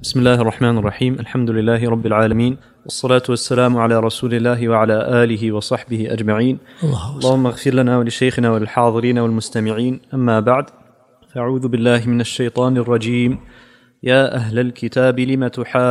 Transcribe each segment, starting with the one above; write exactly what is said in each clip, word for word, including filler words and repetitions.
بسم الله الرحمن الرحيم. الحمد لله رب العالمين، والصلاة والسلام على رسول الله وعلى آله وصحبه أجمعين. الله اللهم اغفر لنا ولشيخنا وللحاضرين والمستمعين. أما بعد، فأعوذ بالله من الشيطان الرجيم. يا أهل الكتاب لم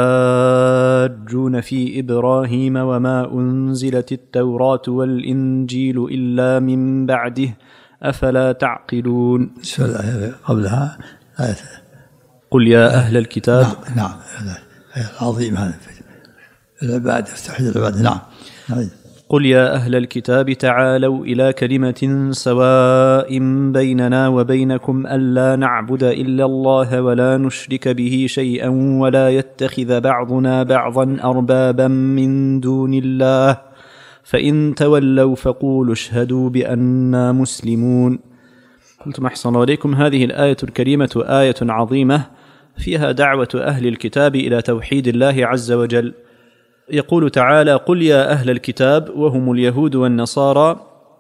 تحاجون في إبراهيم وما أنزلت التوراة والإنجيل إلا من بعده أفلا تعقلون. قبلها آية قل يا أهل الكتاب. نعم, نعم. عظيم هذا العبادة، توحيد العبادة. نعم. قل يا أهل الكتاب تعالوا إلى كلمة سواء بيننا وبينكم ألا نعبد إلا الله ولا نشرك به شيئا ولا يتخذ بعضنا بعضا أربابا من دون الله فإن تولوا فقولوا اشهدوا بأننا مسلمون. قلتم أحسن الله عليكم. هذه الآية الكريمة آية عظيمة فيها دعوة أهل الكتاب إلى توحيد الله عز وجل. يقول تعالى: قل يا أهل الكتاب، وهم اليهود والنصارى،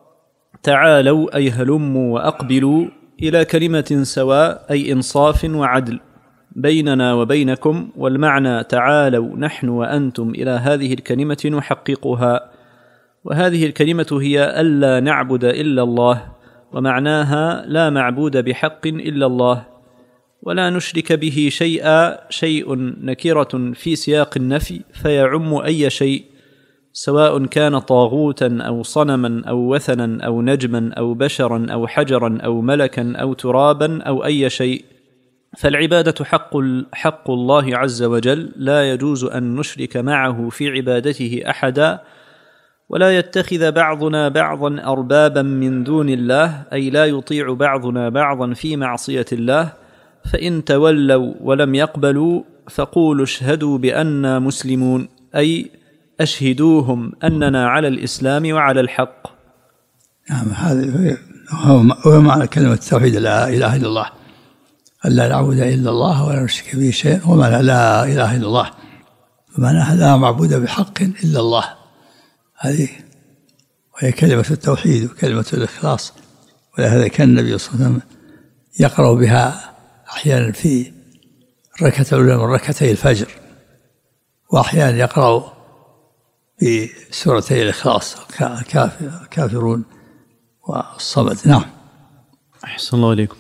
تعالوا أي هلموا وأقبلوا إلى كلمة سواء أي إنصاف وعدل بيننا وبينكم، والمعنى تعالوا نحن وأنتم إلى هذه الكلمة نحققها. وهذه الكلمة هي ألا نعبد إلا الله، ومعناها لا معبود بحق إلا الله، ولا نشرك به شيئا. شيء نكرة في سياق النفي فيعم أي شيء، سواء كان طاغوتا أو صنما أو وثنا أو نجما أو بشرا أو حجرا أو ملكا أو ترابا أو أي شيء. فالعبادة حق, حق الله عز وجل، لا يجوز أن نشرك معه في عبادته أحدا، ولا يتخذ بعضنا بعضا أربابا من دون الله، أي لا يطيع بعضنا بعضا في معصية الله. فإن تولوا ولم يقبلوا فقولوا اشهدوا بأننا مسلمون، أي أشهدوهم أننا على الإسلام وعلى الحق. نعم، هذا هو معنى كلمة التوحيد، لا إله إلا الله، ألا نعبد إلا الله ولا نشرك به شيئا، ومعنى لا إله إلا الله ومعنى لا معبود بحق إلا الله. هذه وهي كلمة التوحيد وكلمة الإخلاص، ولهذا كان النبي صلى الله عليه وسلم يقرأ بها أحيانا في الركعة الأولى من ركعتي الفجر، وأحيانا يقرأ في سورتي الإخلاص، الكافرون والصمد. نعم. أحسن الله عليكم.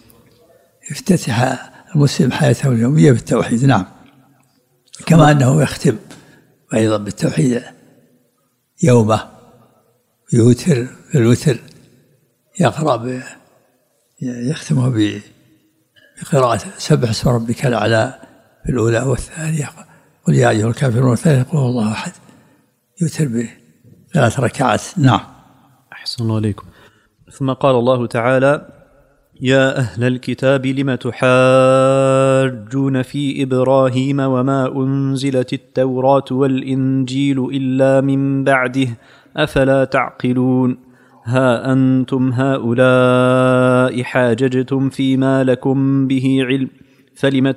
يفتتح المسلم حياته اليومية بالتوحيد. نعم، كما أنه يختم أيضا بالتوحيد يومه، يوتر بالوتر، يقرأ ب يختمه ب بقراءة سبح اسم ربك الأعلى في الأولى والثانية، قل يا أيها الكافرون والثالثة قل هو الله أحد، يوتر بثلاث ركعات. نعم. أحسن الله عليكم. ثم قال الله تعالى: يا أهل الكتاب لم تحاجون في إبراهيم وما أنزلت التوراة والإنجيل إلا من بعده أفلا تعقلون. ها أنتم هؤلاء حاججتم فيما لكم به علم فلم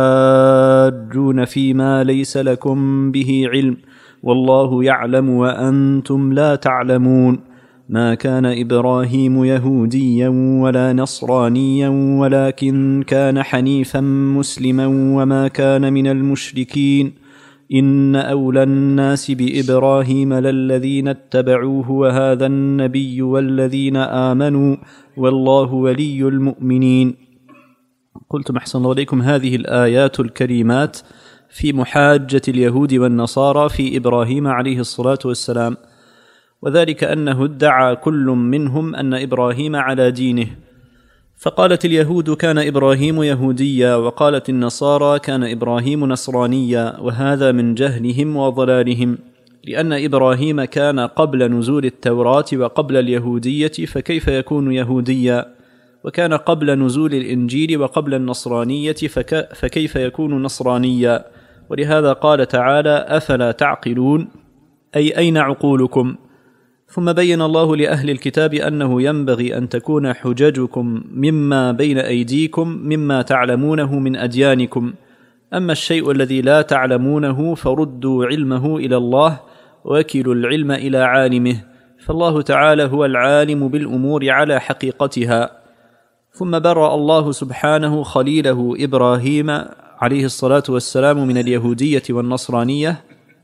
تحاجون فيما ليس لكم به علم والله يعلم وأنتم لا تعلمون. ما كان إبراهيم يهوديا ولا نصرانيا ولكن كان حنيفا مسلما وما كان من المشركين. إن أولى الناس بإبراهيم للذين اتبعوه وهذا النبي والذين آمنوا والله ولي المؤمنين. قلتم أحسن الله عليكم. هذه الآيات الكريمات في محاجة اليهود والنصارى في إبراهيم عليه الصلاة والسلام، وذلك أنه ادعى كل منهم أن إبراهيم على دينه، فقالت اليهود كان إبراهيم يهوديا، وقالت النصارى كان إبراهيم نصرانيا، وهذا من جهلهم وضلالهم، لأن إبراهيم كان قبل نزول التوراة وقبل اليهودية، فكيف يكون يهوديا؟ وكان قبل نزول الإنجيل وقبل النصرانية، فك فكيف يكون نصرانيا؟ ولهذا قال تعالى: أفلا تعقلون، أي أين عقولكم؟ ثم بين الله لأهل الكتاب أنه ينبغي أن تكون حججكم مما بين أيديكم مما تعلمونه من أديانكم، أما الشيء الذي لا تعلمونه فردوا علمه إلى الله وكلوا العلم إلى عالمه، فالله تعالى هو العالم بالأمور على حقيقتها. ثم برأ الله سبحانه خليله إبراهيم عليه الصلاة والسلام من اليهودية والنصرانية،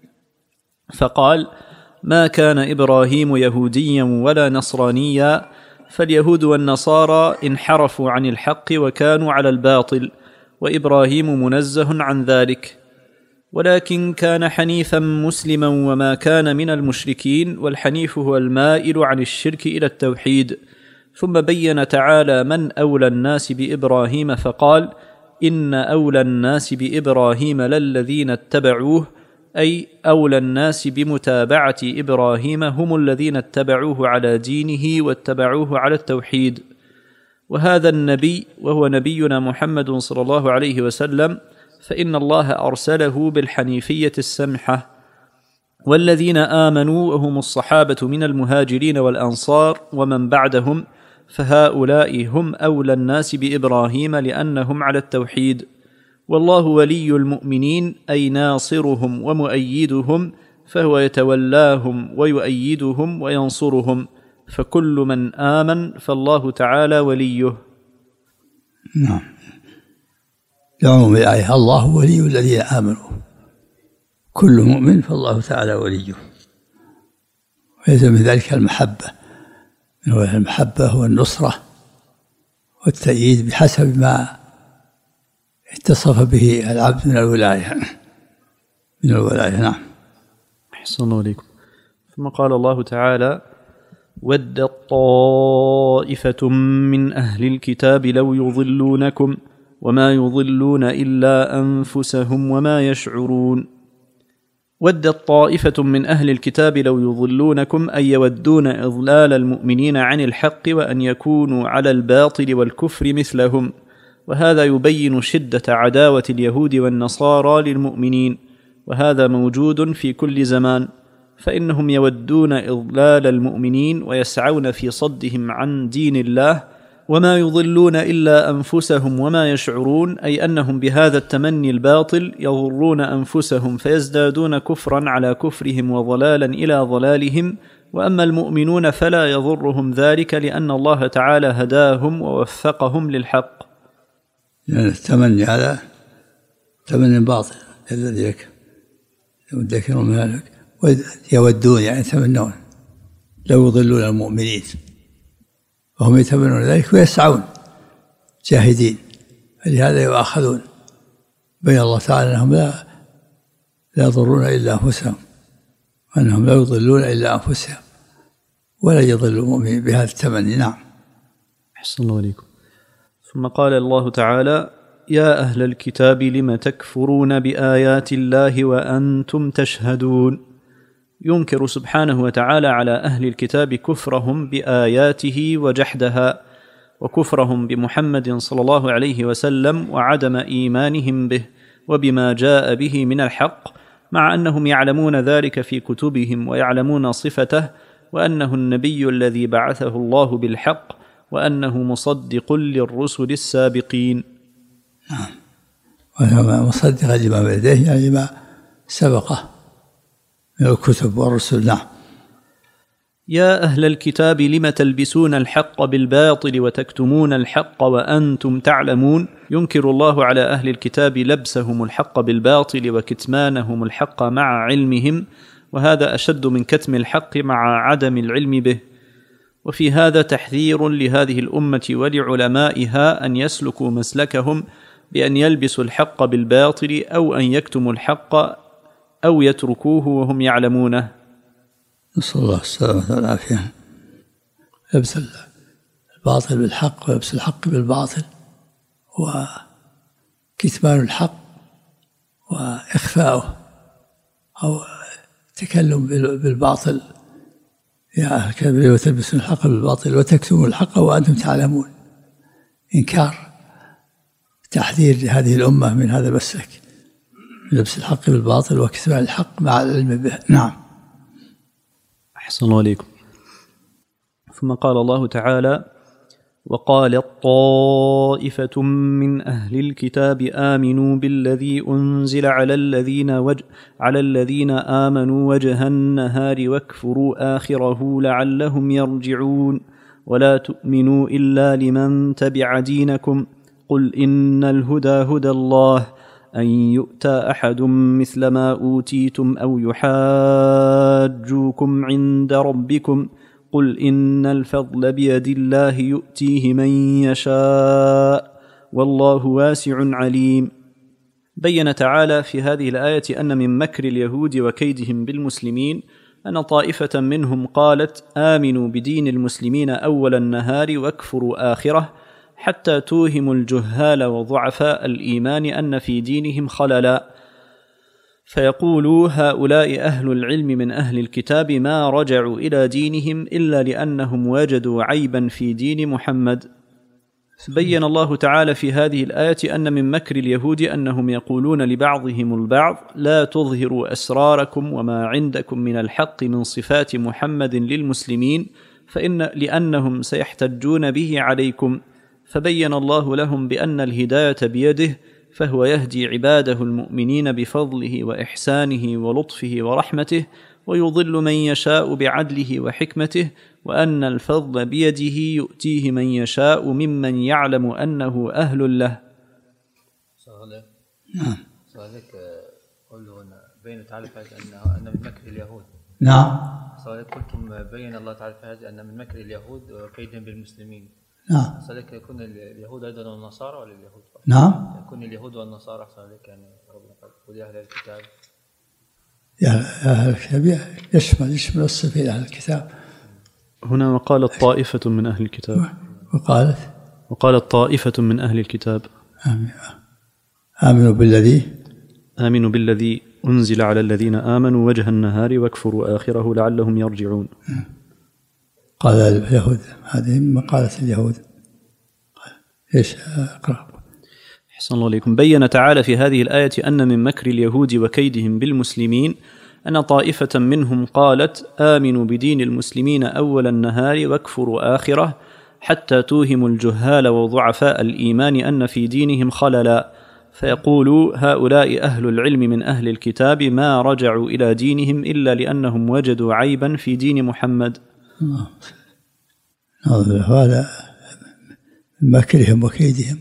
فقال: ما كان إبراهيم يهوديا ولا نصرانيا، فاليهود والنصارى انحرفوا عن الحق وكانوا على الباطل، وإبراهيم منزه عن ذلك، ولكن كان حنيفا مسلما وما كان من المشركين، والحنيف هو المائل عن الشرك إلى التوحيد. ثم بين تعالى من أولى الناس بإبراهيم فقال: إن أولى الناس بإبراهيم للذين اتبعوه، أي أولى الناس بمتابعة إبراهيم هم الذين اتبعوه على دينه واتبعوه على التوحيد. وهذا النبي وهو نبينا محمد صلى الله عليه وسلم، فإن الله أرسله بالحنيفية السمحة. والذين آمنوا وهم الصحابة من المهاجرين والأنصار ومن بعدهم، فهؤلاء هم أولى الناس بإبراهيم لأنهم على التوحيد. والله ولي المؤمنين، أي ناصرهم ومؤيدهم، فهو يتولاهم ويؤيدهم وينصرهم، فكل من آمن فالله تعالى وليه. نعم. يوم الآية: الله ولي الذين آمنوا، كل مؤمن فالله تعالى وليه. ويلزم من ذلك المحبة، المحبة هو النصرة والتأييد بحسب ما اتصف به العبد من الولاية من الولاية. نعم. أحسن الله عليكم. ثم قال الله تعالى: ودت طائفة من أهل الكتاب لو يضلونكم وما يضلون إلا أنفسهم وما يشعرون. ودت طائفة من أهل الكتاب لو يضلونكم، أي يودون إضلال المؤمنين عن الحق وأن يكونوا على الباطل والكفر مثلهم. وهذا يبين شدة عداوة اليهود والنصارى للمؤمنين، وهذا موجود في كل زمان، فإنهم يودون إضلال المؤمنين ويسعون في صدهم عن دين الله، وما يضلون إلا أنفسهم وما يشعرون، أي أنهم بهذا التمني الباطل يضرون أنفسهم فيزدادون كفرا على كفرهم وضلالا إلى ضلالهم. وأما المؤمنون فلا يضرهم ذلك، لأن الله تعالى هداهم ووفقهم للحق. يعني التمني على تمني باطل الذي يذكرون مالك يودون، يعني يتمنون لو يضلون المؤمنين، وهم يتمنون ذلك ويسعون جاهدين، فلهذا يؤاخذون. بين الله تعالى أنهم لا لا يضرون إلا أنفسهم، وأنهم لا يضلون إلا أنفسهم، ولا يضل المؤمن بهذا التمني. نعم. أحسن الله عليكم. ثم قال الله تعالى: يا أهل الكتاب لم تكفرون بآيات الله وأنتم تشهدون. ينكر سبحانه وتعالى على أهل الكتاب كفرهم بآياته وجحدها، وكفرهم بمحمد صلى الله عليه وسلم، وعدم إيمانهم به وبما جاء به من الحق، مع أنهم يعلمون ذلك في كتبهم ويعلمون صفته، وأنه النبي الذي بعثه الله بالحق، وأنه مصدق للرسل السابقين. نعم. مصدقا لما بين يديه، يعني لما سبقه من الكتب والرسل. نعم. يا أهل الكتاب لم تلبسون الحق بالباطل وتكتمون الحق وأنتم تعلمون. ينكر الله على أهل الكتاب لبسهم الحق بالباطل وكتمانهم الحق مع علمهم، وهذا أشد من كتم الحق مع عدم العلم به. وفي هذا تحذير لهذه الأمة ولعلمائها أن يسلكوا مسلكهم بأن يلبسوا الحق بالباطل، أو أن يكتموا الحق أو يتركوه وهم يعلمونه. نسأل الله السلامة والعافية. لبس الباطل بالحق ولبس الحق بالباطل، وكتمان الحق وإخفاؤه، أو التكلم بالباطل. يا أهل الكتاب لم تلبسون الحق بالباطل وتكتمون الحق وأنتم تعلمون. إنكار، تحذير لهذه الأمة من هذا المسلك، لبس الحق بالباطل وكتمان الحق مع العلم به. نعم. أحسن الله عليكم. ثم قال الله تعالى: وقالت طائفة من أهل الكتاب آمنوا بالذي أنزل على الذين وجه على الذين آمنوا وجه النهار واكفروا آخره لعلهم يرجعون ولا تؤمنوا إلا لمن تبع دينكم قل إن الهدى هدى الله أن يؤتى أحد مثل ما أوتيتم أو يحاجوكم عند ربكم قل إن الفضل بيد الله يؤتيه من يشاء والله واسع عليم. بين تعالى في هذه الآية أن من مكر اليهود وكيدهم بالمسلمين أن طائفة منهم قالت آمنوا بدين المسلمين أول النهار واكفروا آخره، حتى توهم الجهال وضعفاء الإيمان أن في دينهم خللا، فيقولوا هؤلاء أهل العلم من أهل الكتاب ما رجعوا إلى دينهم إلا لأنهم وجدوا عيبا في دين محمد. بين الله تعالى في هذه الآية أن من مكر اليهود أنهم يقولون لبعضهم البعض لا تظهروا أسراركم وما عندكم من الحق من صفات محمد للمسلمين فإن لأنهم سيحتجون به عليكم، فبين الله لهم بأن الهداية بيده، فهو يهدي عباده المؤمنين بفضله وإحسانه ولطفه ورحمته، ويضل من يشاء بعدله وحكمته، وأن الفضل بيده يؤتيه من يشاء ممن يعلم أنه أهل له. سؤالك نعم. سؤالك قوله بين تعالى أن من مكر اليهود. نعم. سؤالك قلتم بين الله تعالى في هذه أن من مكر اليهود وكيدهم بالمسلمين. نعم. سؤالك يكون اليهود أيضا والنصارى ولا اليهود فقط؟ نعم. يكون اليهود والنصارى سؤالك يعني ربنا قال يا أهل الكتاب. يا أهل الكتاب يشمل يشمل الصفة أهل الكتاب. هنا وقالت طائفة من أهل الكتاب. وقالت وقالت طائفة من أهل الكتاب آمنوا بالذي آمنوا بالذي أنزل على الذين آمنوا وجه النهار واكفروا آخره لعلهم يرجعون. قال اليهود، هذه مقالة اليهود. إيش أقرأ؟ أحسن الله عليكم. بين تعالى في هذه الآية أن من مكر اليهود وكيدهم بالمسلمين أن طائفة منهم قالت آمنوا بدين المسلمين أول النهار واكفروا آخره، حتى توهم الجهال وضعفاء الإيمان أن في دينهم خللا، فيقولوا هؤلاء أهل العلم من أهل الكتاب ما رجعوا إلى دينهم إلا لأنهم وجدوا عيبا في دين محمد. هذا مكرهم وكيدهم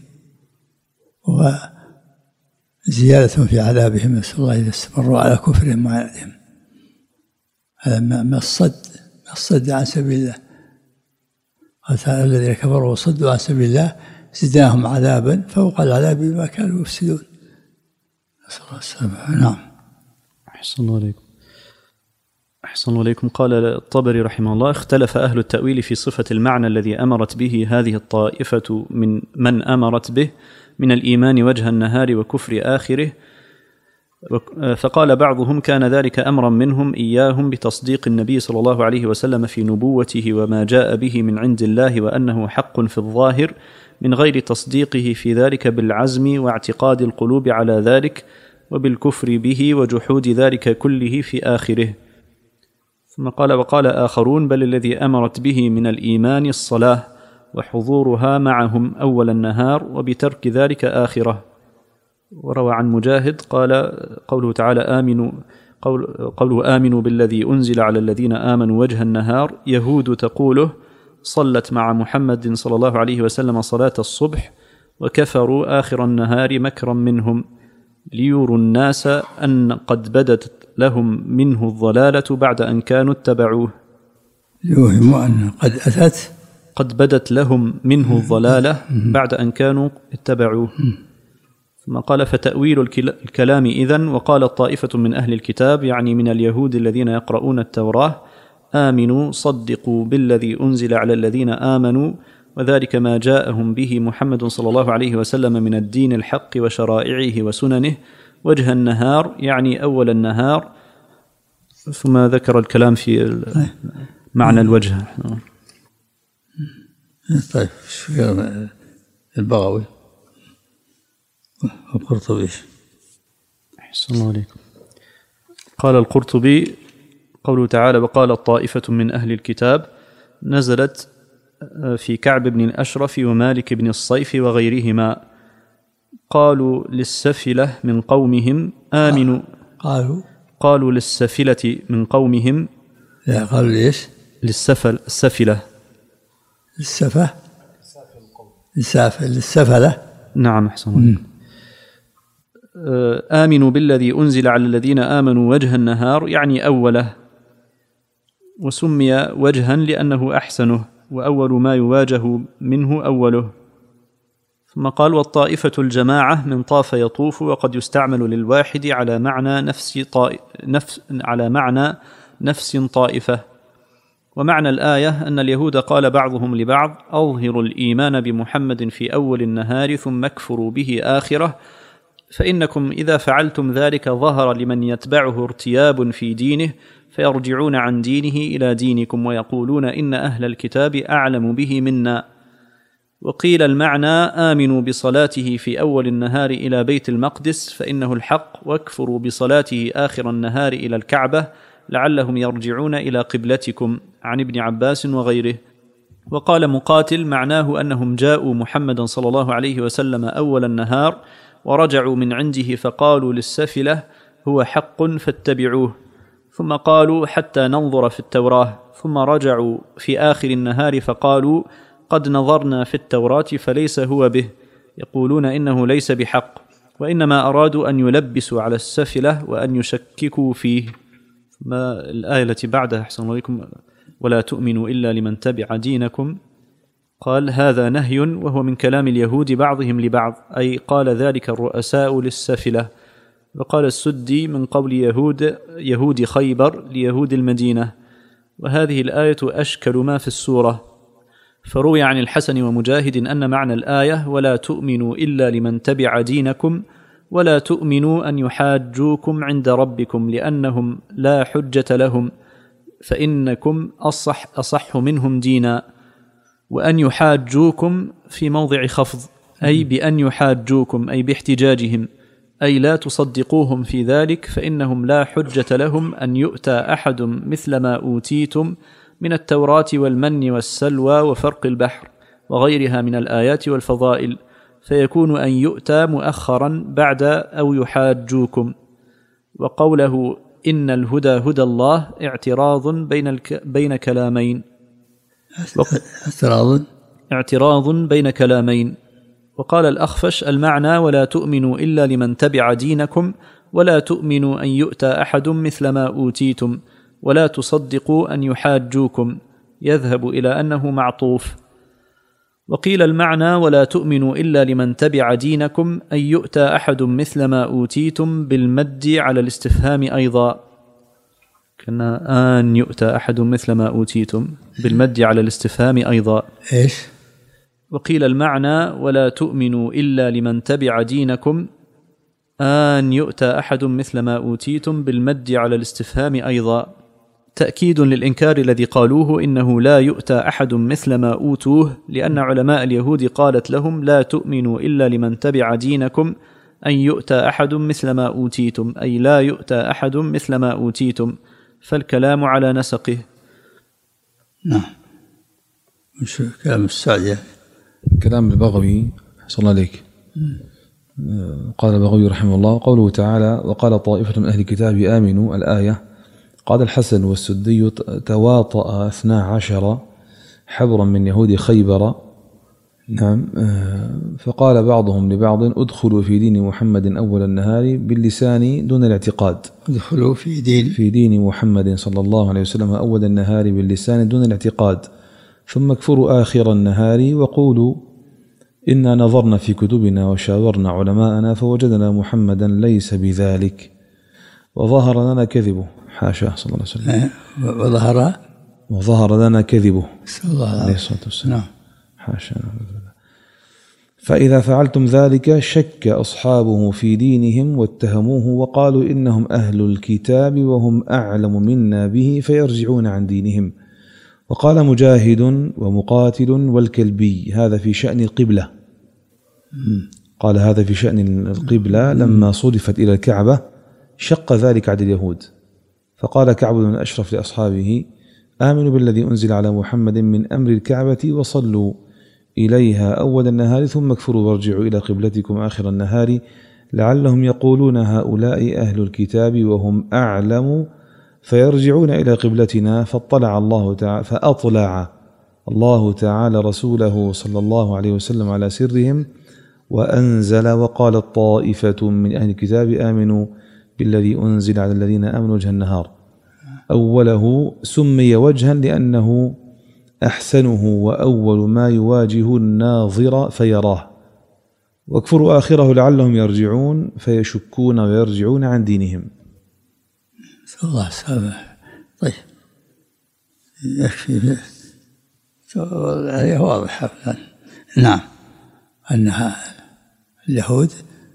وزيادة في عذابهم، نسأل الله إذا استمروا على كفرهم وعنادهم. هذا من الصد من الصد عن سبيل الله. قال تعالى الذين كفروا وصدوا عن سبيل الله زدناهم عذابا فوق العذاب بما كانوا يفسدون. نسأل الله السلامة. نعم. أحسن الله عليكم. أحسن الله عليكم. قال الطبري رحمه الله اختلف أهل التأويل في صفة المعنى الذي أمرت به هذه الطائفة من من أمرت به من الإيمان وجه النهار وكفر آخره، فقال بعضهم كان ذلك أمرا منهم إياهم بتصديق النبي صلى الله عليه وسلم في نبوته وما جاء به من عند الله وأنه حق في الظاهر، من غير تصديقه في ذلك بالعزم واعتقاد القلوب على ذلك وبالكفر به وجحود ذلك كله في آخره. ثم قال وقال آخرون بل الذي أمرت به من الإيمان الصلاة وحضورها معهم أول النهار وبترك ذلك آخره. وروى عن مجاهد قال قوله تعالى آمنوا قول قوله آمنوا بالذي أنزل على الذين آمنوا وجه النهار، يهود تقوله صلت مع محمد صلى الله عليه وسلم صلاة الصبح وكفروا آخر النهار مكرا منهم ليروا الناس أن قد بدت لهم منه الضلالة بعد أن كانوا اتبعوه. يوهم أن قد أتت قد بدت لهم منه الضلالة بعد أن كانوا اتبعوه. ثم قال فتأويل الكلام إذن وقال طائفة من أهل الكتاب يعني من اليهود الذين يقرؤون التوراة آمنوا صدقوا بالذي أنزل على الذين آمنوا وذلك ما جاءهم به محمد صلى الله عليه وسلم من الدين الحق وشرائعه وسننه وجه النهار يعني أول النهار. ثم ذكر الكلام في معنى الوجه. طيب البغوي القرطبي. أحسن الله عليكم. قال القرطبي قوله تعالى وقال طائفة من أهل الكتاب نزلت في كعب بن الأشرف ومالك بن الصيف وغيرهما، قالوا للسفلة من قومهم آمنوا قالوا قالوا للسفلة من قومهم لا قالوا ليش للسفل السفلة للسفة للسفة للسفلة. نعم أحسن. آمنوا بالذي أنزل على الذين آمنوا وجه النهار يعني أوله، وسمي وجها لأنه أحسنه، وأول ما يواجه منه أوله. ثم قال والطائفة الجماعة من طاف يطوف، وقد يستعمل للواحد على معنى نفس, طائ... نفس... على معنى نفس طائفة. ومعنى الآية أن اليهود قال بعضهم لبعض أظهروا الإيمان بمحمد في أول النهار ثم اكفروا به آخره، فإنكم إذا فعلتم ذلك ظهر لمن يتبعه ارتياب في دينه، فيرجعون عن دينه إلى دينكم ويقولون إن أهل الكتاب أعلم به منا. وقيل المعنى آمنوا بصلاته في أول النهار إلى بيت المقدس فإنه الحق، واكفروا بصلاته آخر النهار إلى الكعبة لعلهم يرجعون إلى قبلتكم، عن ابن عباس وغيره. وقال مقاتل معناه أنهم جاءوا محمدا صلى الله عليه وسلم أول النهار ورجعوا من عنده فقالوا للسفلة هو حق فاتبعوه، ثم قالوا حتى ننظر في التوراة، ثم رجعوا في آخر النهار فقالوا قد نظرنا في التوراة فليس هو به، يقولون إنه ليس بحق، وإنما أرادوا أن يلبسوا على السفلة وأن يشككوا فيه. ما الآية التي بعدها أحسن الله عليكم ولا تؤمنوا إلا لمن تبع دينكم، قال هذا نهي وهو من كلام اليهود بعضهم لبعض، أي قال ذلك الرؤساء للسفلة. وقال السدي من قول يهود يهود خيبر ليهود المدينة. وهذه الآية أشكل ما في السورة. فروي عن الحسن ومجاهد أن معنى الآية ولا تؤمنوا إلا لمن تبع دينكم ولا تؤمنوا أن يحاجوكم عند ربكم لأنهم لا حجة لهم فإنكم أصح, أصح منهم دينا، وأن يحاجوكم في موضع خفض أي بأن يحاجوكم أي باحتجاجهم، أي لا تصدقوهم في ذلك فإنهم لا حجة لهم أن يؤتى أحد مثل ما أوتيتم من التوراة والمن والسلوى وفرق البحر وغيرها من الآيات والفضائل، فيكون أن يؤتى مؤخرا بعد أو يحاجوكم. وقوله إن الهدى هدى الله اعتراض بين, الك... بين كلامين اعتراض اعتراض بين كلامين. وقال الأخفش المعنى ولا تؤمنوا إلا لمن تبع دينكم ولا تؤمنوا أن يؤتى أحد مثل ما أوتيتم ولا تصدقوا أن يحاجوكم، يذهب إلى أنه معطوف. وقيل المعنى ولا تؤمنوا إلا لمن تبع دينكم أن يؤتى أحد مثل ما أوتيتم بالمد على الاستفهام أيضا، كنا أن يؤتى أحد مثل ما أوتيتم بالمد على الاستفهام أيضا. إيش؟ وقيل المعنى ولا تؤمنوا إلا لمن تبع دينكم أن يؤتى أحد مثل ما أوتيتم بالمد على الاستفهام أيضا، تأكيد للإنكار الذي قالوه إنه لا يؤتى أحد مثل ما أوتوه، لأن علماء اليهود قالت لهم لا تؤمنوا إلا لمن تبع دينكم أن يؤتى أحد مثل ما أوتيتم، أي لا يؤتى أحد مثل ما أوتيتم، فالكلام على نسقه. نعم. مش كلام السعدية؟ كلام البغوي صلى الله عليك. قال البغوي رحمه الله قوله تعالى وقال طائفة من أهل الكتاب آمنوا الآية، قال الحسن والسدي تواطأ اثنا عشر حبرا من يهود خيبر. نعم. فقال بعضهم لبعض ادخلوا في دين محمد أول النهار باللسان دون الاعتقاد. ادخلوا في دين في دين محمد صلى الله عليه وسلم أول النهار باللسان دون الاعتقاد، ثم اكفروا آخر النهار وقولوا إنا نظرنا في كتبنا وشاورنا علماءنا فوجدنا محمدا ليس بذلك وظهر لنا كذبه. حاشا صلى الله عليه وسلم. وظهر وظهر لنا كذبه صلى الله عليه الصلاة والسلام. نعم. حاشا. فإذا فعلتم ذلك شك أصحابه في دينهم واتهموه وقالوا إنهم أهل الكتاب وهم أعلم منا به فيرجعون عن دينهم. وقال مجاهد ومقاتل والكلبي هذا في شأن القبلة. قال هذا في شأن القبلة لما صرفت إلى الكعبة شق ذلك عن اليهود، فقال كعب بن أشرف لأصحابه آمنوا بالذي أنزل على محمد من أمر الكعبة وصلوا إليها أول النهار ثم اكفروا وارجعوا إلى قبلتكم آخر النهار لعلهم يقولون هؤلاء أهل الكتاب وهم أعلم فيرجعون إلى قبلتنا. فاطلع الله تعالى فأطلع الله تعالى رسوله صلى الله عليه وسلم على سرهم وأنزل وقالت طائفة من أهل الكتاب آمنوا بالذي أنزل على الذين آمنوا وجه النهار. أوله سمي وجها لأنه أحسنه وأول ما يواجه الناظر فيراه، واكفروا آخره لعلهم يرجعون فيشكون ويرجعون عن دينهم. الله سامح. طيب يكفي الآية واضحة. نعم، أنها اليهود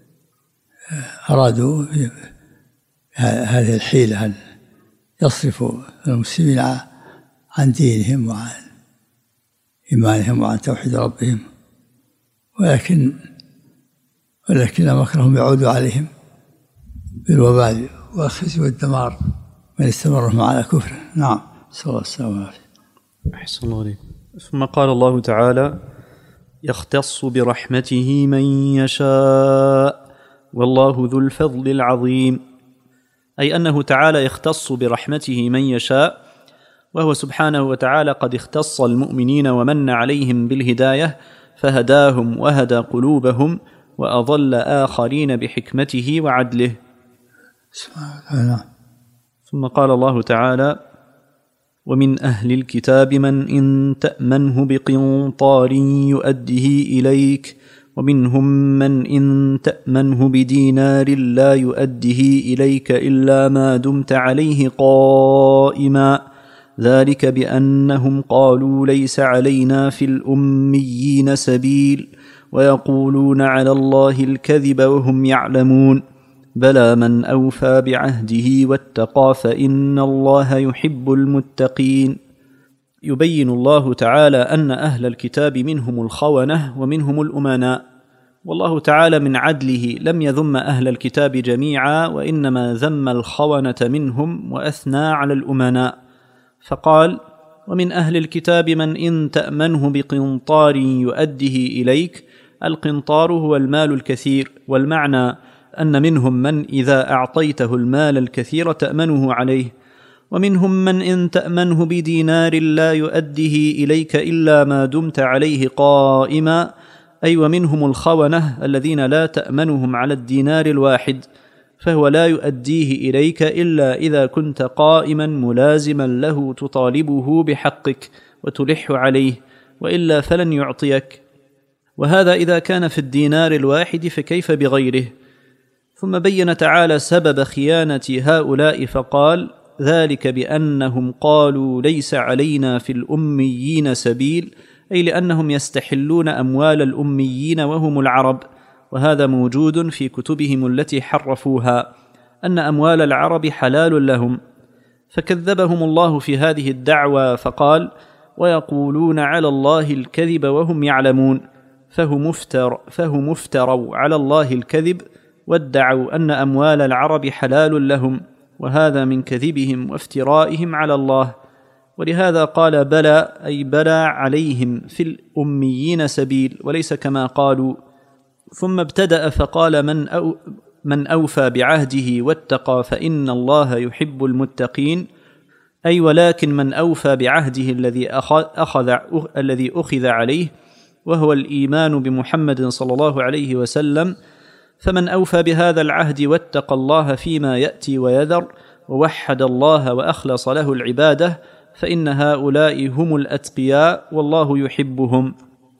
أرادوا هذه الحيلة أن يصرفوا المسلمين عن دينهم وعن إيمانهم وعن توحيد ربهم، ولكن ولكن مكرهم يعود عليهم بالوبال والخزي والدمار من استمرهم على كفره. نعم، صلى الله عليه وسلم. أحسن الله عليك. ثم قال الله تعالى: يختص برحمته من يشاء والله ذو الفضل العظيم، أي أنه تعالى يختص برحمته من يشاء، وهو سبحانه وتعالى قد اختص المؤمنين ومن عليهم بالهداية فهداهم وهدى قلوبهم وأضل آخرين بحكمته وعدله. ثم قال الله تعالى: ومن أهل الكتاب من إن تأمنه بقنطار يؤده إليك ومنهم من إن تأمنه بدينار لا يؤده إليك إلا ما دمت عليه قائما ذلك بأنهم قالوا ليس علينا في الأميين سبيل ويقولون على الله الكذب وهم يعلمون بلى من أوفى بعهده واتقى فإن الله يحب المتقين. يبين الله تعالى أن أهل الكتاب منهم الخونة ومنهم الأمناء، والله تعالى من عدله لم يذم أهل الكتاب جميعا، وإنما ذم الخونة منهم وأثنى على الأمناء، فقال: ومن أهل الكتاب من إن تأمنه بقنطار يؤده إليك. القنطار هو المال الكثير، والمعنى أن منهم من إذا أعطيته المال الكثير تأمنه عليه، ومنهم من إن تأمنه بدينار لا يؤده إليك إلا ما دمت عليه قائما، أي ومنهم الخونة الذين لا تأمنهم على الدينار الواحد، فهو لا يؤديه إليك إلا إذا كنت قائما ملازما له تطالبه بحقك وتلح عليه، وإلا فلن يعطيك، وهذا إذا كان في الدينار الواحد فكيف بغيره. ثم بين تعالى سبب خيانة هؤلاء فقال: ذلك بأنهم قالوا ليس علينا في الأميين سبيل، أي لأنهم يستحلون أموال الأميين وهم العرب، وهذا موجود في كتبهم التي حرفوها أن أموال العرب حلال لهم، فكذبهم الله في هذه الدعوى فقال: ويقولون على الله الكذب وهم يعلمون، فهم افتر فهم افتروا على الله الكذب وادعوا أن أموال العرب حلال لهم، وهذا من كذبهم وافترائهم على الله. ولهذا قال بلى، أي بلى عليهم في الأميين سبيل، وليس كما قالوا. ثم ابتدأ فقال: من, أو من أوفى بعهده واتقى فإن الله يحب المتقين، أي ولكن من أوفى بعهده الذي أخذ, الذي أخذ عليه، وهو الإيمان بمحمد صلى الله عليه وسلم، فمن أوفى بهذا العهد واتقى الله فيما يأتي ويذر ووحد الله وأخلص له العبادة فإن هؤلاء هم الأتقياء والله يحبهم.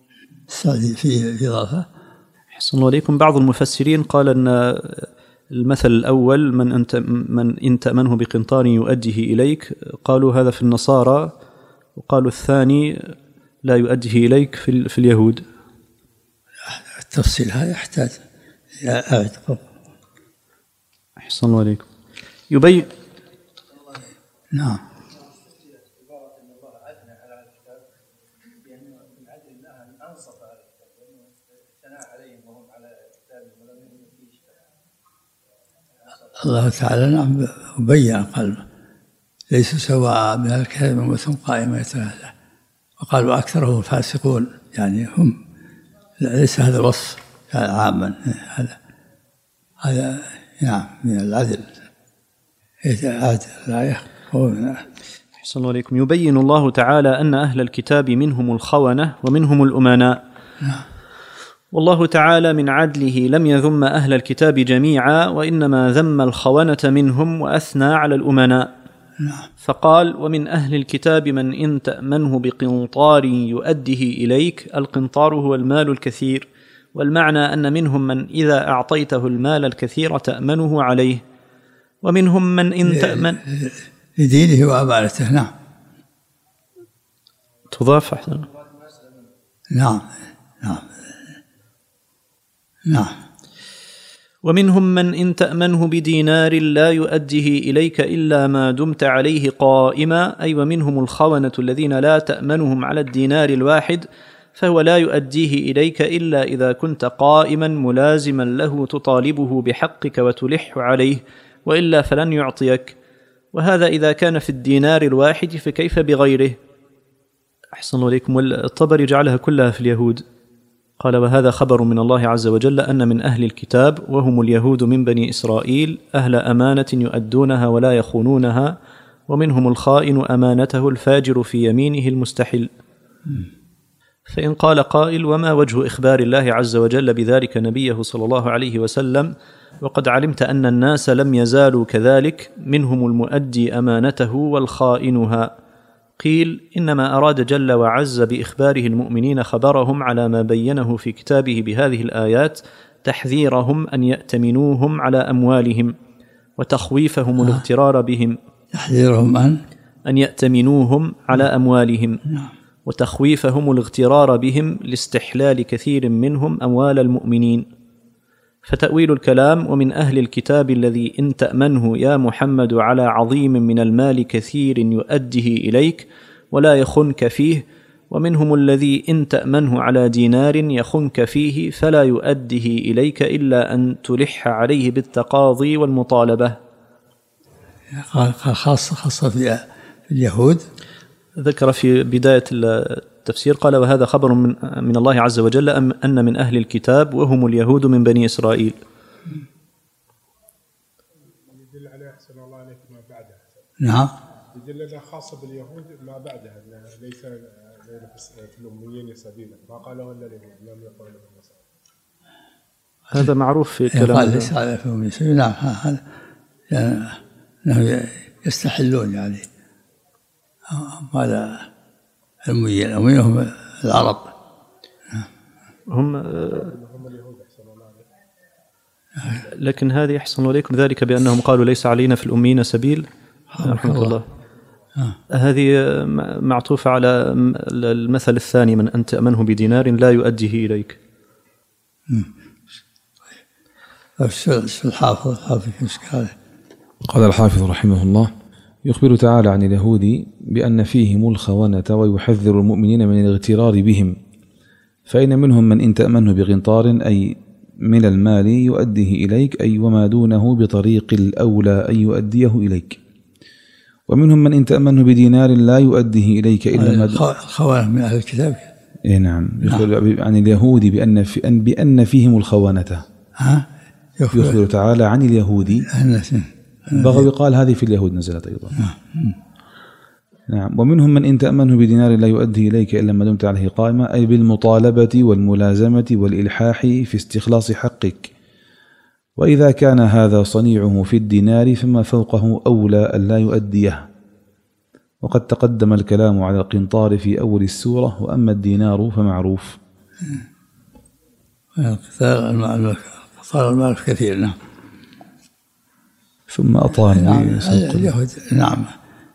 في إضافة أحسن الله عليكم. بعض المفسرين قال أن المثل الأول من أنت من إن تأمنه بقنطار يؤديه إليك، قالوا هذا في النصارى، وقالوا الثاني لا يؤديه إليك في, في اليهود. التفصيل هذا يحتاج أعد. أحسن الله عليكم. يبين نعم الله تعالى نعم بين قال ليسوا سواء من الكلام وثم قائمة يتنازع، وقالوا أكثرهم فاسقون، يعني هم ليس هذا الوصف عاما، هذا هذا نعم من العدل. الآية أحسن الله عليكم. يبين الله تعالى أن أهل الكتاب منهم الخونة ومنهم الأمناء، والله تعالى من عدله لم يذم أهل الكتاب جميعا، وإنما ذم الخونة منهم وأثنى على الأمناء. فقال: ومن أهل الكتاب من إن تأمنه بقنطار يؤديه إليك. القنطار هو المال الكثير، والمعنى أن منهم من إذا أعطيته المال الكثير تأمنه عليه، ومنهم من إن تأمن لدينه وأمانته. نعم. تضاف أحسن. نعم نعم نعم. ومنهم من إن تأمنه بدينار لا يؤديه إليك إلا ما دمت عليه قائما، أي ومنهم الخونة الذين لا تأمنهم على الدينار الواحد، فهو لا يؤديه إليك إلا إذا كنت قائما ملازما له تطالبه بحقك وتلح عليه، وإلا فلن يعطيك. وهذا إذا كان في الدينار الواحد، فكيف بغيره؟ أحسن عليكم. والطبري جعلها كلها في اليهود، قال: وهذا خبر من الله عز وجل أن من أهل الكتاب وهم اليهود من بني إسرائيل أهل أمانة يؤدونها ولا يخونونها، ومنهم الخائن أمانته الفاجر في يمينه المستحل. فإن قال قائل: وما وجه إخبار الله عز وجل بذلك نبيه صلى الله عليه وسلم وقد علمت أن الناس لم يزالوا كذلك، منهم المؤدي أمانته والخائنها؟ قيل: إنما أراد جل وعز بإخباره المؤمنين خبرهم على ما بينه في كتابه بهذه الآيات، تحذيرهم أن يأتمنوهم على أموالهم، وتخويفهم الاغترار بهم. تحذيرهم أن أن يأتمنوهم على أموالهم، نعم. وتخويفهم الاغترار بهم لاستحلال كثير منهم أموال المؤمنين. فتأويل الكلام: ومن أهل الكتاب الذي إن تأمنه يا محمد على عظيم من المال كثير يؤديه إليك ولا يخنك فيه، ومنهم الذي إن تأمنه على دينار يخنك فيه فلا يؤديه إليك إلا أن تلح عليه بالتقاضي والمطالبة. قال خاصة خاصة في اليهود. ذكر في بداية التفسير قال: وهذا خبر من, من الله عز وجل أن من أهل الكتاب وهم اليهود من بني إسرائيل. يدل عليه أحسن الله عليك ما بعدها. نعم. يدل على خاصة باليهود ما بعدها، ليس في الأميين سبيلا، ما قالوا إلا اليهود لم يقولوا النصارى. هذا معروف في كلام. قال ليس على فهم سبيل. نعم. هذا يعني يستحلون يعني هذا المؤمنين المؤمنين هم العرب، هم لكن هذه يحصل عليكم ذلك بأنهم قالوا ليس علينا في الأميين سبيل. رحمة الله. هذه معطوفة على المثل الثاني: من أن تأمنه بدينار لا يؤديه إليك. الحافظ الحافظ قال الحافظ رحمه الله: يخبر تعالى عن اليهود بأن فيهم الخونة، ويحذر المؤمنين من الاغترار بهم، فإن منهم من إن تأمنه بقنطار أي من المال يؤديه إليك، أي وما دونه بطريق الأولى أن يؤديه إليك، ومنهم من إن تأمنه بدينار لا يؤديه إليك إلا ما دونه. الخونة من أهل الكتاب. إيه نعم. يخبر عن اليهود بأن, في بأن فيهم الخونة. ها؟ يخبر تعالى عن اليهود. البغوي قال هذه في اليهود نزلت أيضا. نعم. ومنهم من إن تأمنه بدينار لا يؤدي إليك إلا ما دمت عليه قائمة، أي بالمطالبة والملازمة والإلحاح في استخلاص حقك، وإذا كان هذا صنيعه في الدينار فما فوقه أولى أن لا يؤديه. وقد تقدم الكلام على القنطار في أول السورة، وأما الدينار فمعروف. صار المال كثير. نعم. ثم أطال اليهود. نعم.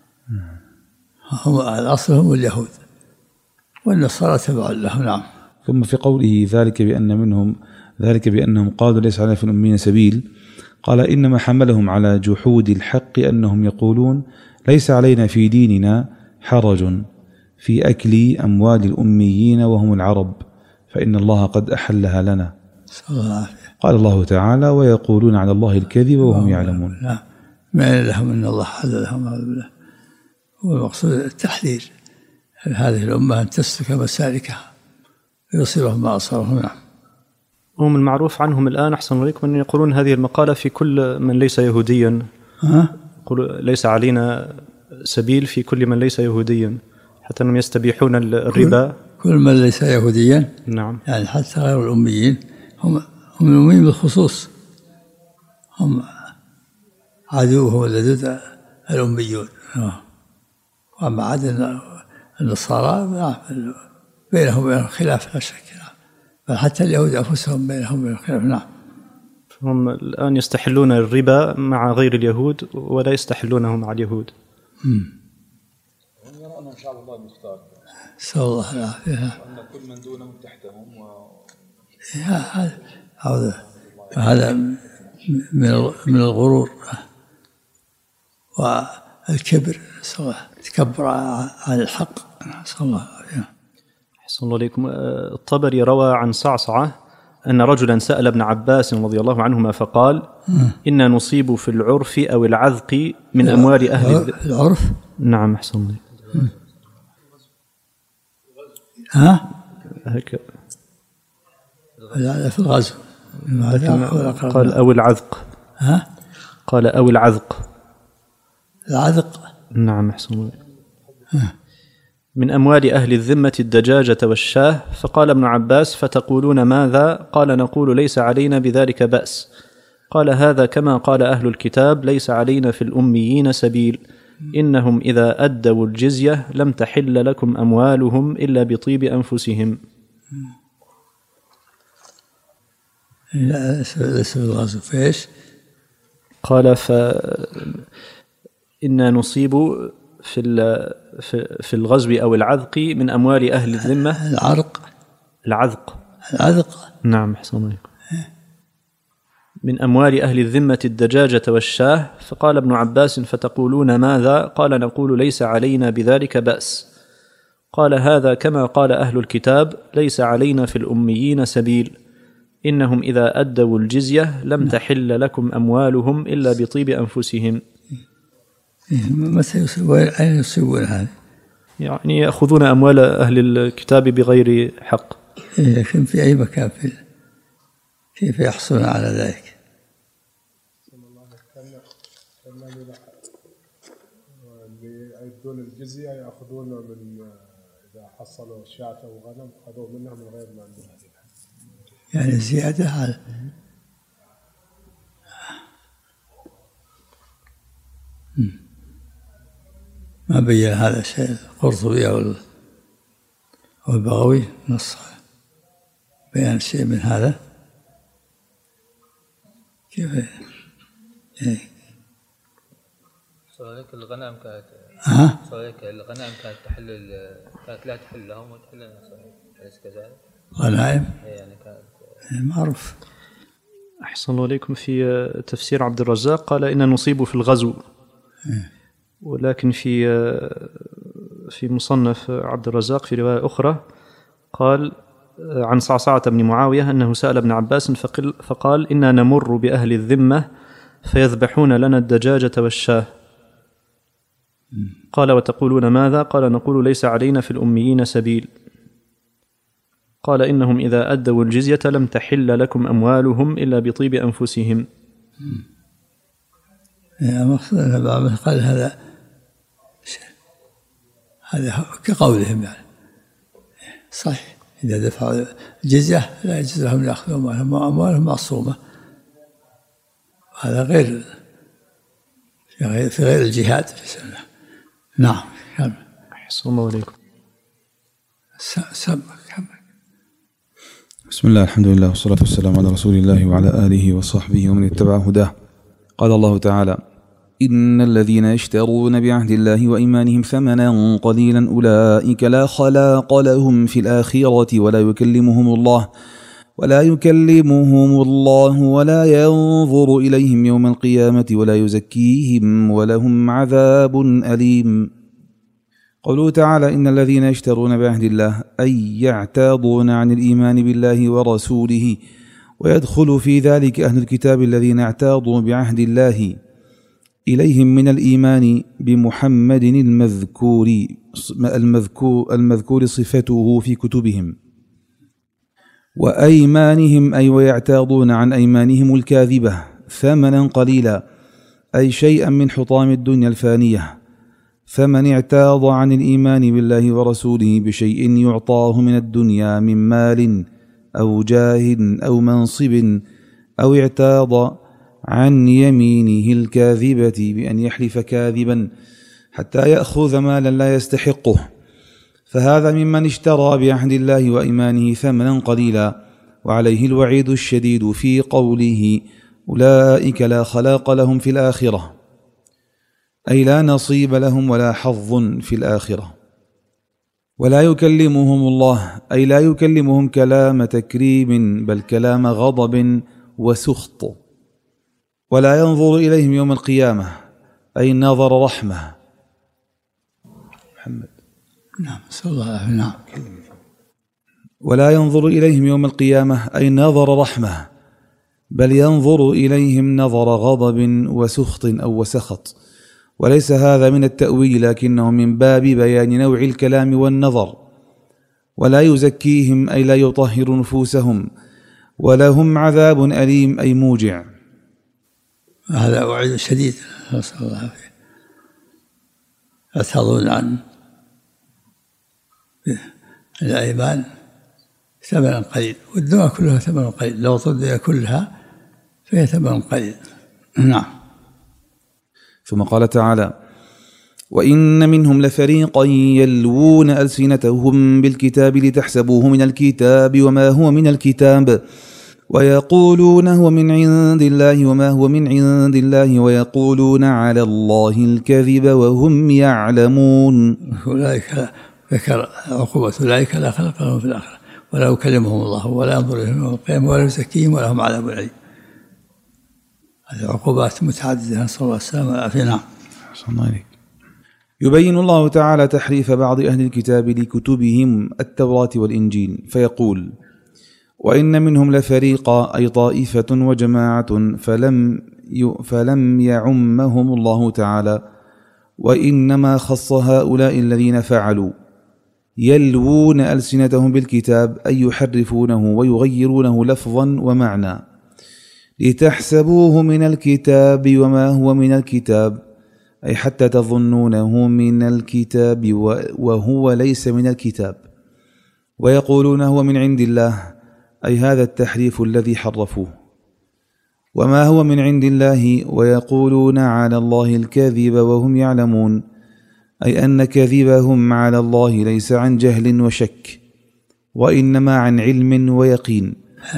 هم الأصل هم اليهود، والنصارى تبع لهم. نعم. ثم في قوله ذلك بأن منهم ذلك بأنهم قالوا ليس علينا في الأميين سبيل، قال: إنما حملهم على جحود الحق أنهم يقولون ليس علينا في ديننا حرج في أكل أموال الأميين وهم العرب، فإن الله قد أحلها لنا. قال الله تعالى: ويقولون على الله الكذب وهم يعلمون. لا ما لهم إن الله حل لهم. هو المقصود التحذير هذه الأمة أن تسلك مسالكها ويصيبهم ما أصابهم. هم المعروف عنهم الآن أحسن عليكم أن يقولون هذه المقالة في كل من ليس يهوديا. يقول ليس علينا سبيل في كل من ليس يهوديا، حتى أنهم يستبيحون الربا كل من ليس يهوديا نعم. يعني حتى غير الأميين هم هم الأميين بالخصوص، هم عدوه اللدود الأميون. وأما عاد النصارى بينهم وبين خلاف لا شك، بل حتى اليهود أنفسهم بينهم وبين خلاف. نعم. هم الآن يستحلون الربا مع غير اليهود ولا يستحلونه مع اليهود. امم يرون إن شاء الله المختار. نسأل الله العافية. وأن كل من دونهم تحتهم و... هذا هذا من من الغرور والكبر، نسأل الله تكبر عن الحق. نسأل الله العافية. أحسن الله عليكم. الطبري روى عن صعصعة أن رجلا سأل ابن عباس رضي الله عنهما فقال: إنا نصيب في العرف أو العذق من أموال أهل العرف. نعم أحسن الله. ها؟ هكذا في الغزو قال أو العذق. ها؟ قال أو العذق. العذق. نعم أحسن الله. من أموال أهل الذمة الدجاجة والشاه. فقال ابن عباس: فتقولون ماذا؟ قال: نقول ليس علينا بذلك بأس. قال: هذا كما قال أهل الكتاب: ليس علينا في الأميين سبيل، إنهم إذا أدوا الجزية لم تحل لكم أموالهم إلا بطيب أنفسهم. لا ليس بالغزو. فإيش؟ قال: فإنا نصيب في في الغزو أو العذق من أموال أهل الذمة. العرق. العذق. العذق. نعم أحسن الله. من أموال أهل الذمة الدجاجة والشاه. فقال ابن عباس: فتقولون ماذا؟ قال: نقول ليس علينا بذلك بأس. قال: هذا كما قال أهل الكتاب: ليس علينا في الأميين سبيل، إنهم إذا أدوا الجزية لم تحل لكم أموالهم إلا بطيب أنفسهم. متى يصيبون؟ أين يصيبون هذا؟ يعني يأخذون أموال أهل الكتاب بغير حق. لكن في أي مكان في كيف يحصلون على ذلك؟ اللي يدون الجزية يأخذون من إذا حصلوا شاة أو غنم أخذوا منها من غير ما عندهم، يعني زيادة على ما بين هذا الشيء القرطبي أو البغوي نص بيان شيء من هذا. كيف إيه؟ صارك الغنم كانت ها؟ صارك الغنم كانت تحل كانت لا تحل لهم وتحل لنا، أليس كذلك؟ غنائم؟ يعني كانت معروف. أحسن الله عليكم. في تفسير عبد الرزاق قال: إن نصيب في الغزو، ولكن في في مصنف عبد الرزاق في رواية أخرى قال عن صعصعة بن معاوية أنه سأل ابن عباس فقال: إنا نمر بأهل الذمة فيذبحون لنا الدجاجة والشاه. قال: وتقولون ماذا؟ قال: نقول ليس علينا في الأميين سبيل. قال: إنهم إذا أدوا الجزية لم تحل لكم أموالهم إلا بطيب أنفسهم. يا مقصود أن بعض قال هذا هذا كقولهم يعني صحيح، إذا دفعوا الجزية لا يجوز لهم يأخذوا أموالهم، أموالهم معصومة. هذا غير في غير في غير الجهاد في سبيل الله. نعم. أحسن الله عليكم. سمك. بسم الله، الحمد لله، والصلاة والسلام على رسول الله وعلى آله وصحبه ومن اتبع هداه. قال الله تعالى: إن الذين يشترون بعهد الله وإيمانهم ثمنا قليلا أولئك لا خلاق لهم في الآخرة ولا يكلمهم الله ولا يكلمهم الله ولا ينظر إليهم يوم القيامة ولا يزكيهم ولهم عذاب أليم. قوله تعالى: إن الذين يشترون بعهد الله أي يعتاضون عن الإيمان بالله ورسوله، ويدخل في ذلك أهل الكتاب الذين اعتاضوا بعهد الله إليهم من الإيمان بمحمد المذكور المذكور, المذكور صفته في كتبهم، وأيمانهم أي ويعتاضون عن أيمانهم الكاذبة ثمنا قليلا أي شيئا من حطام الدنيا الفانية، فمن اعتاض عن الإيمان بالله ورسوله بشيء يعطاه من الدنيا من مال أو جاه أو منصب، أو اعتاض عن يمينه الكاذبة بأن يحلف كاذبا حتى يأخذ مالا لا يستحقه، فهذا ممن اشترى بعهد الله وإيمانه ثمنا قليلا، وعليه الوعيد الشديد في قوله: أولئك لا خلاق لهم في الآخرة، أي لا نصيب لهم ولا حظ في الآخرة. ولا يكلمهم الله، أي لا يكلمهم كلام تكريم بل كلام غضب وسخط. ولا ينظر إليهم يوم القيامة، أي نظر رحمة. محمد نعم صلى الله عليه وسلم. نعم. ولا ينظر إليهم يوم القيامة، أي نظر رحمة، بل ينظر إليهم نظر غضب وسخط أو وسخط. وليس هذا من التأويل، لكنه من باب بيان نوع الكلام والنظر. ولا يزكيهم، أي لا يطهر نفوسهم. ولهم عذاب أليم، أي موجع. هذا وعيد شديد نسأل الله العافية. يعترضون عن الأيمان ثمنا قليل، والدنيا كلها ثمن قليل، لو الدنيا كلها فهي ثمن قليل. نعم. ثم قال تعالى: وإن منهم لفريقا يلوون ألسنتهم بالكتاب لتحسبوه من الكتاب وما هو من الكتاب ويقولون هو من عند الله وما هو من عند الله ويقولون على الله الكذب وهم يعلمون. أولئك ذكر عقوبة أولئك لا خلق لهم في الآخرة ولا يكلمهم الله ولا ينظر إليهم يوم القيامة ولا يزكيهم ولهم عذاب أليم. هذه عقوبات متعددة نسأل الله السلامة والعافية. نعم. يبين الله تعالى تحريف بعض أهل الكتاب لكتبهم التوراة والإنجيل، فيقول: وإن منهم لفريقا، أي طائفة وجماعة، فلم فلم يعمهم الله تعالى، وإنما خص هؤلاء الذين فعلوا يلوون ألسنتهم بالكتاب، أي يحرفونه ويغيرونه لفظا ومعنى، لتحسبوه من الكتاب وما هو من الكتاب، أي حتى تظنونه من الكتاب وهو ليس من الكتاب، ويقولون هو من عند الله، أي هذا التحريف الذي حرفوه، وما هو من عند الله، ويقولون على الله الكذب وهم يعلمون، أي أن كذبهم على الله ليس عن جهل وشك، وإنما عن علم ويقين،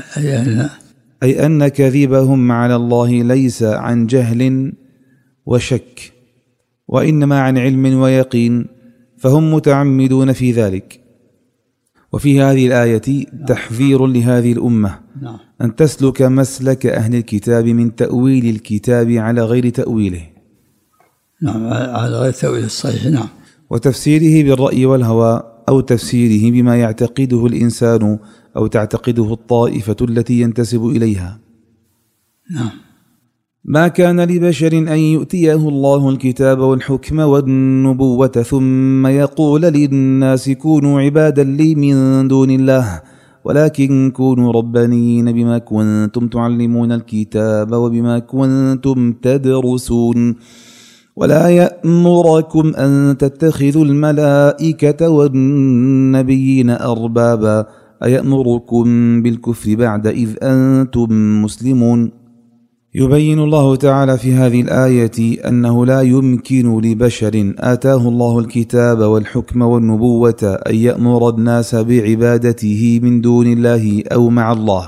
أي أن كذبهم على الله ليس عن جهل وشك، وإنما عن علم ويقين، فهم متعمدون في ذلك. وفي هذه الآية تحذير لهذه الأمة أن تسلك مسلك أهل الكتاب من تأويل الكتاب على غير تأويله، نعم، على غير تأويل الصحيح، نعم، وتفسيره بالرأي والهوى، أو تفسيره بما يعتقده الإنسان أو تعتقده الطائفة التي ينتسب إليها. نعم. ما كان لبشر أن يؤتيه الله الكتاب والحكم والنبوة ثم يقول للناس كونوا عبادا لي من دون الله، ولكن كونوا ربانيين بما كنتم تعلمون الكتاب وبما كنتم تدرسون، ولا يأمركم أن تتخذوا الملائكة والنبيين أربابا، أيأمركم بالكفر بعد إذ أنتم مسلمون. يبين الله تعالى في هذه الآية أنه لا يمكن لبشر آتاه الله الكتاب والحكم والنبوة أن يأمر الناس بعبادته من دون الله أو مع الله.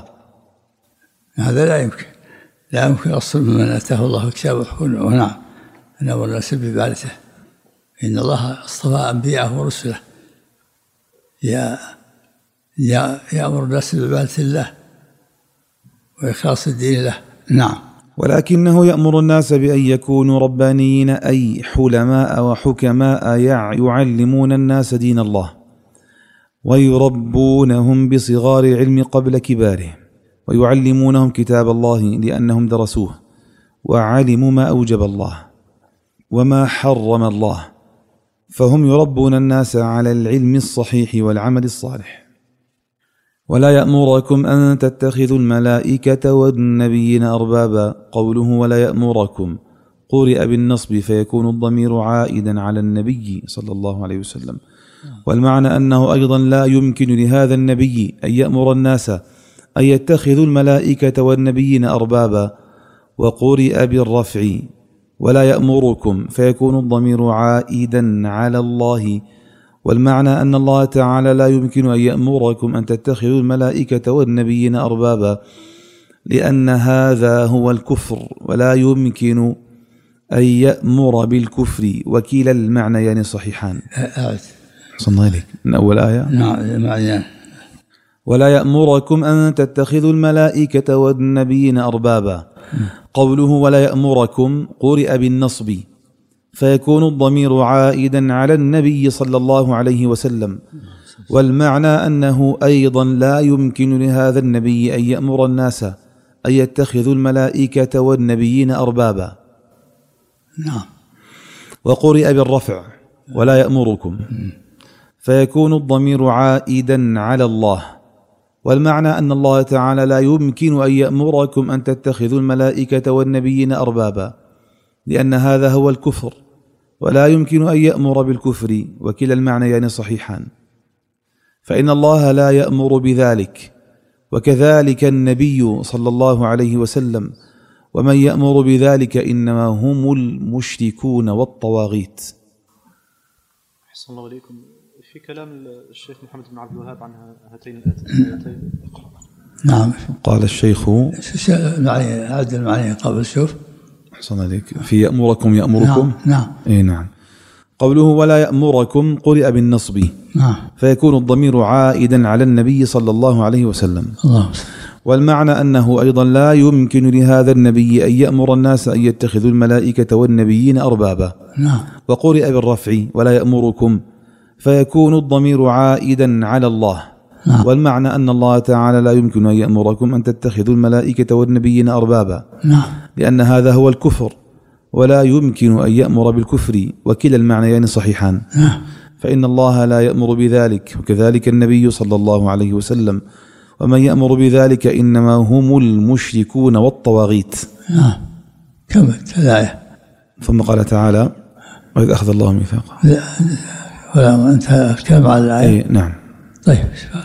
هذا لا يمكن، لا يمكن أصل من آتاه الله الكتاب والحكم، ونعم أن أمر الناس بعبادته. إن الله اصطفى أنبياءه ورسله يا يأمر الناس بعبادة الله وإخلاص الدين له. نعم. ولكنه يأمر الناس بأن يكونوا ربانيين، أي حلماء وحكماء يعلمون الناس دين الله ويربونهم بصغار العلم قبل كباره، ويعلمونهم كتاب الله لأنهم درسوه وعلموا ما أوجب الله وما حرم الله، فهم يربون الناس على العلم الصحيح والعمل الصالح. ولا يأمركم أن تتخذوا الملائكة والنبيين أربابا، قوله ولا يأمركم قرئ بالنصب فيكون الضمير عائدا على النبي صلى الله عليه وسلم، والمعنى أنه أيضا لا يمكن لهذا النبي أن يأمر الناس أن يتخذوا الملائكة والنبيين أربابا. وقرئ بالرفع ولا يأمركم فيكون الضمير عائدا على الله، والمعنى أن الله تعالى لا يمكن أن يأمركم أن تتخذوا الملائكة والنبيين أربابا، لأن هذا هو الكفر، ولا يمكن أن يأمر بالكفر، وكلا المعنى يعني صحيحان. صلى إليك من أول آية. نعم. ولا يأمركم أن تتخذوا الملائكة والنبيين أربابا. قوله ولا يأمركم قرئ بالنصب فيكون الضمير عائدا على النبي صلى الله عليه وسلم، والمعنى أنه أيضا لا يمكن لهذا النبي أن يأمر الناس أن يتخذوا الملائكة والنبيين أربابا. نعم. وقرئ بالرفع ولا يأمركم فيكون الضمير عائدا على الله، والمعنى أن الله تعالى لا يمكن أن يأمركم أن تتخذوا الملائكة والنبيين أربابا، لأن هذا هو الكفر، ولا يمكن أن يأمر بالكفر، وكلا المعنى يعني صحيحان. فإن الله لا يأمر بذلك، وكذلك النبي صلى الله عليه وسلم، ومن يأمر بذلك إنما هم المشركون والطواغيت. أحسن الله عليكم. في كلام الشيخ محمد بن عبد الوهاب عن هاتين الآيتين. نعم. قال الشيخ هذا المعنى قبل شوف. أحسن عليك. في يأمركم يأمركم. نعم. نعم. إيه نعم. قوله ولا يأمركم قرئ بالنصب. نعم. فيكون الضمير عائدا على النبي صلى الله عليه وسلم. الله. والمعنى أنه أيضا لا يمكن لهذا النبي أن يأمر الناس أن يتخذوا الملائكة والنبيين أربابا. نعم. وقرئ بالرفع ولا يأمركم فيكون الضمير عائدا على الله. نعم. والمعنى أن الله تعالى لا يمكن أن يأمركم أن تتخذوا الملائكة والنبيين أربابا. نعم. لأن هذا هو الكفر، ولا يمكن أن يأمر بالكفر، وكلا المعنيان صحيحان. نعم. فإن الله لا يأمر بذلك، وكذلك النبي صلى الله عليه وسلم، ومن يأمر بذلك إنما هم المشركون والطواغيت. نعم. كملت الآية. ثم قال تعالى وإذ أخذ الله ميثاقه. ولا أنت أتكلم على الآية. أي نعم. طيب.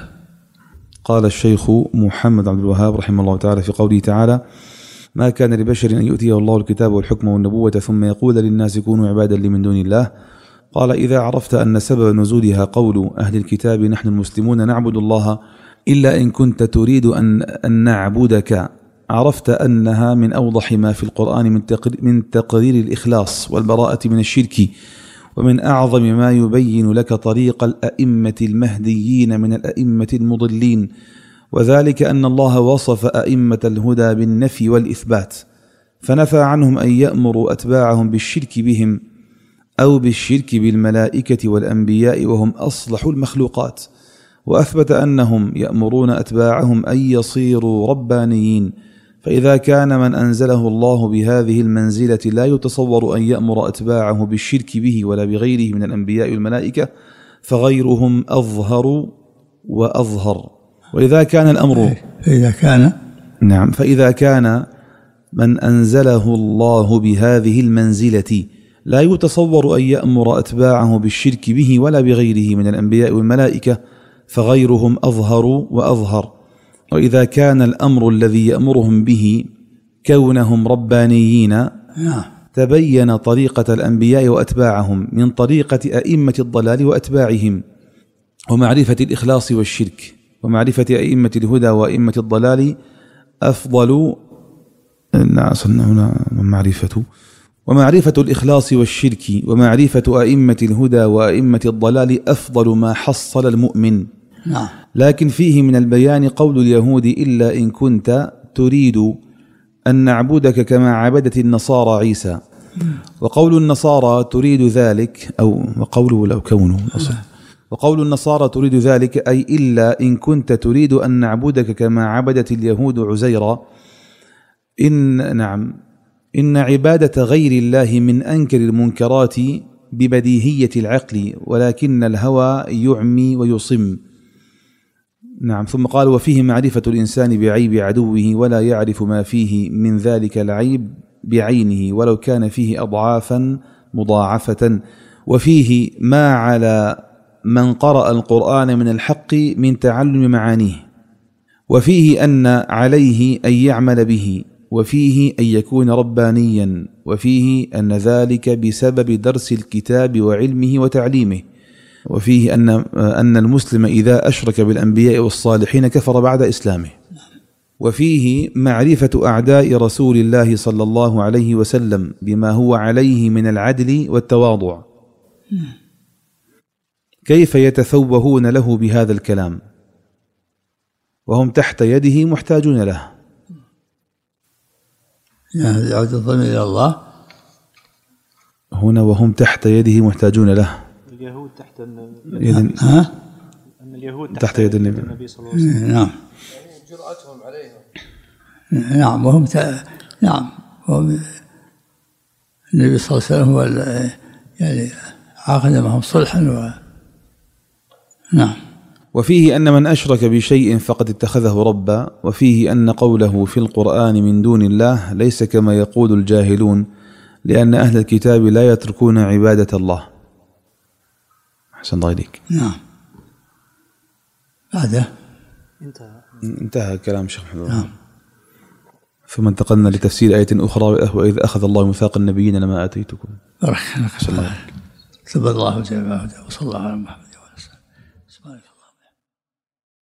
قال الشيخ محمد عبد الوهاب رحمه الله تعالى في قوله تعالى ما كان لبشر أن يؤتيه الله الكتاب والحكم والنبوة ثم يقول للناس كونوا عبادا لي من دون الله. قال إذا عرفت أن سبب نزولها قول أهل الكتاب نحن المسلمون نعبد الله إلا إن كنت تريد أن, أن نعبدك، عرفت أنها من أوضح ما في القرآن من تقرير الإخلاص والبراءة من الشرك، ومن أعظم ما يبين لك طريق الأئمة المهديين من الأئمة المضلين، وذلك أن الله وصف أئمة الهدى بالنفي والإثبات، فنفى عنهم أن يأمروا أتباعهم بالشرك بهم أو بالشرك بالملائكة والأنبياء وهم أصلح المخلوقات، وأثبت أنهم يأمرون أتباعهم أن يصيروا ربانيين. فإذا كان من أنزله الله بهذه المنزلة لا يتصور أن يأمر أتباعه بالشرك به ولا بغيره من الأنبياء والملائكة، فغيرهم أظهر وأظهر. وإذا كان الأمر فإذا كان نعم فإذا كان من أنزله الله بهذه المنزلة لا يتصور أن يأمر أتباعه بالشرك به ولا بغيره من الأنبياء والملائكة، فغيرهم أظهر وأظهر. وإذا كان الأمر الذي يأمرهم به كونهم ربانيين تبين طريقة الأنبياء وأتباعهم من طريقة أئمة الضلال وأتباعهم، ومعرفة الإخلاص والشرك، ومعرفة أئمة الهدى وأئمة الضلال أفضل هنا معرفة ومعرفة الإخلاص والشرك ومعرفة أئمة الهدى وأئمة الضلال أفضل ما حصل المؤمن. نعم. لكن فيه من البيان قول اليهود إلا إن كنت تريد أن نعبدك كما عبدت النصارى عيسى، وقول النصارى تريد ذلك أو وقوله لو كونه وقول النصارى تريد ذلك أي إلا إن كنت تريد أن نعبدك كما عبدت اليهود عزيرا. إن نعم إن عبادة غير الله من أنكر المنكرات ببديهية العقل، ولكن الهوى يعمي ويصم. نعم. ثم قال وفيه معرفة الإنسان بعيب عدوه ولا يعرف ما فيه من ذلك العيب بعينه ولو كان فيه أضعافا مضاعفة، وفيه ما على من قرأ القرآن من الحق من تعلم معانيه، وفيه أن عليه أن يعمل به، وفيه أن يكون ربانيا، وفيه أن ذلك بسبب درس الكتاب وعلمه وتعليمه، وفيه أن أن المسلم إذا أشرك بالأنبياء والصالحين كفر بعد إسلامه، وفيه معرفة أعداء رسول الله صلى الله عليه وسلم بما هو عليه من العدل والتواضع. كيف يتفوهون له بهذا الكلام وهم تحت يده محتاجون له؟ يعود الضمير إلى الله هنا وهم تحت يده محتاجون له. اليهود تحت يد ها؟ أن اليهود تحت يد النبي صلى الله عليه وسلم. نعم. جرأتهم عليهم. نعم وهم ت... نعم وهم النبي صلى الله عليه وسلم هو يعني عاقد معهم صلحا و... نعم. وفيه أن من أشرك بشيء فقد اتخذه ربا، وفيه أن قوله في القرآن من دون الله ليس كما يقول الجاهلون، لأن أهل الكتاب لا يتركون عبادة الله. أحسن الله إليك. نعم. بعده انتهى انتهى كلام الشيخ محمد. نعم. ثم انتقلنا لتفسير آية أخرى، وإذ أخذ الله ميثاق النبيين لما آتيتكم. بارك الله. صلى الله عليه وسلم. وصلى الله على محمد.